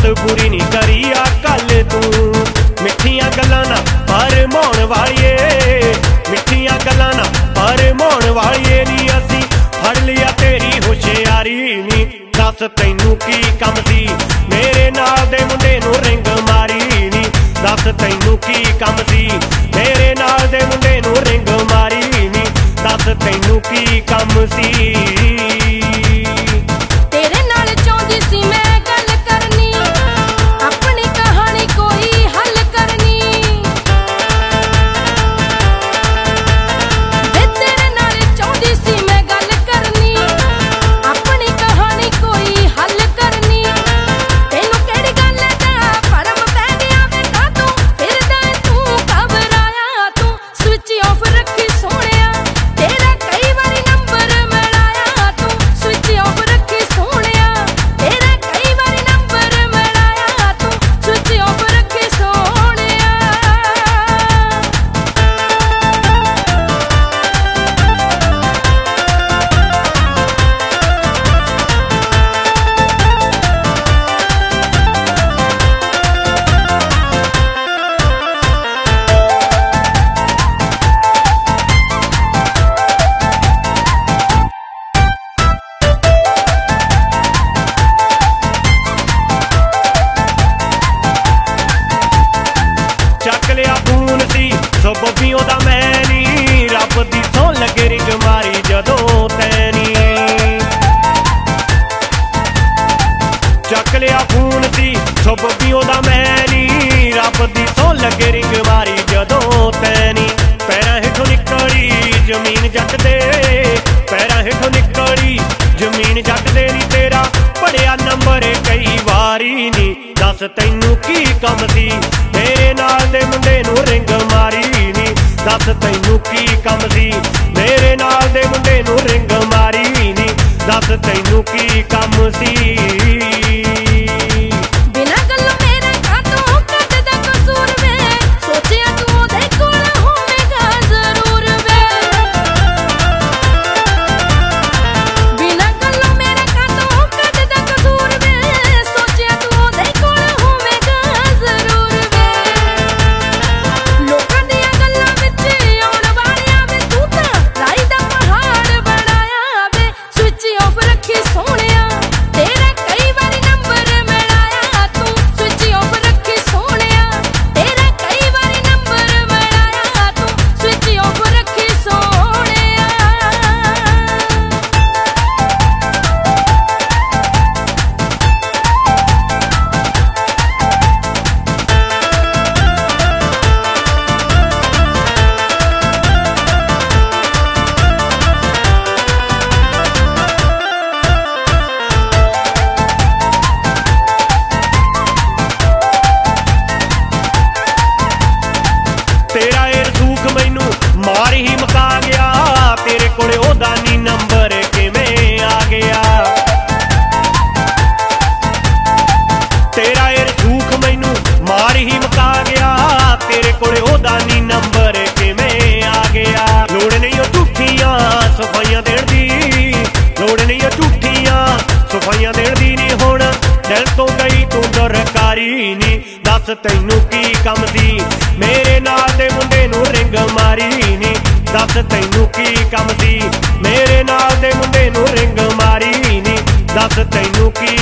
बुरी नहीं करी आ कल तू। मिठियां गल्लां ना भरमाउण वालिए, मिठियां गल्लां ना भरमाउण वालिए नी असीं फड़ लिया तेरी होशियारी नी। दस तैनू की कम सी मेरे नाल दे मुंडे नूं रिंग मारी नी। दस तैनू की कम सी मेरे नाल दे मुंडे नूं रिंग मारी नी। दस तैनू की कम सी। सो बब्बियों दा मैं नी, रब दी सौ लगे रिंग मारी जदों तैनी। चक लिया खून सी सो बब्बियों दा मैं नी, रब दी सौ लगे रिंग मारी जदों तैनी। पैरां हेठों निकली जमीन जट दे, पैरां हेठों निकली जमीन जट दे नी। तेरा पढ़िया नंबर कई वारी नी। दस तैनू की कम सी मेरे नाल दे मुंडे नूं रिंग मारी नी। दस तैनू की कम सी मेरे नाल दे मुंडे नूं रिंग मारी नी। दस तैनू की कम सी। तेरा ये रसूख मैनू मार ही मका गया, तेरे कोले ओदा नी नंबर किवें आ गया। तेरा ये रसूख मैनू मार ही मका गया, तेरे कोले ओदा नी नंबर किवें आ गया। लोड़ नहीं ओ झूठियां सफाइयां देण दी, लोड़ नहीं ओ झूठियां सफाइयां देण दी नी। हुण दिल तो गई तू दरकारी नी। दस तैनू की कम सी मेरे नाल दे मुंडे नूं रिंग मारी नी। दस तैनू की कम सी मेरे नाल दे मुंडे नूं रिंग मारी नी। दस तैनू की